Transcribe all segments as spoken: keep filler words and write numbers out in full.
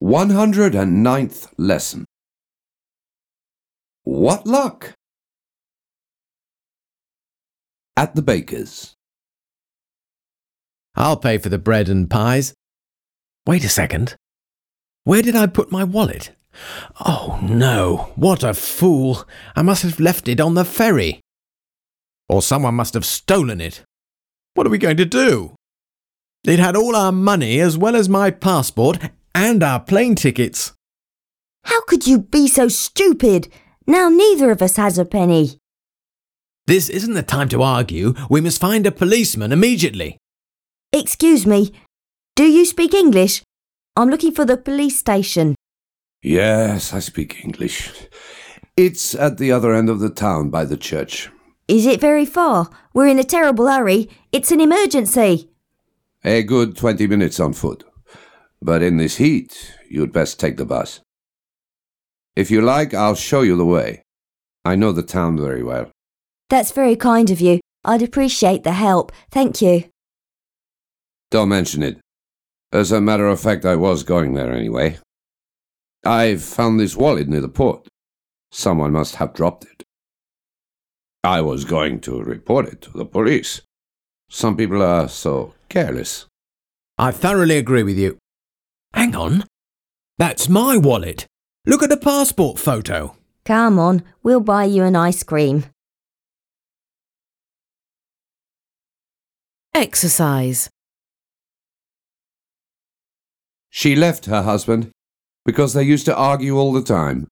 one hundred ninth lesson. What luck! At the baker's. I'll pay for the bread and pies. Wait a second. Where did I put my wallet? Oh no, what a fool! I must have left it on the ferry. Or someone must have stolen it. What are we going to do? It had all our money as well as my passport and our plane tickets. How could you be so stupid? Now neither of us has a penny. This isn't the time to argue. We must find a policeman immediately. Excuse me, do you speak English? I'm looking for the police station. Yes, I speak English. It's at the other end of the town by the church. Is it very far? We're in a terrible hurry. It's an emergency. A good twenty minutes on foot. But in this heat, you'd best take the bus. If you like, I'll show you the way. I know the town very well. That's very kind of you. I'd appreciate the help. Thank you. Don't mention it. As a matter of fact, I was going there anyway. I've found this wallet near the port. Someone must have dropped it. I was going to report it to the police. Some people are so careless. I thoroughly agree with you. Hang on. That's my wallet. Look at the passport photo. Come on, we'll buy you an ice cream. Exercise. She left her husband because they used to argue all the time.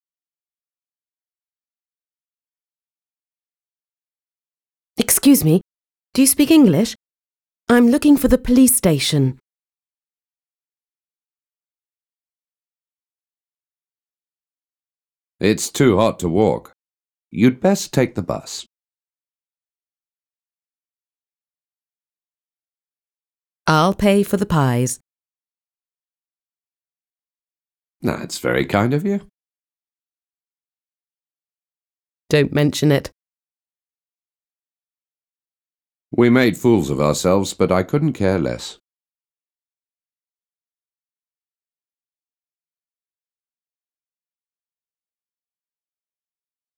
Excuse me, do you speak English? I'm looking for the police station. It's too hot to walk. You'd best take the bus. I'll pay for the pies. That's very kind of you. Don't mention it. We made fools of ourselves, but I couldn't care less.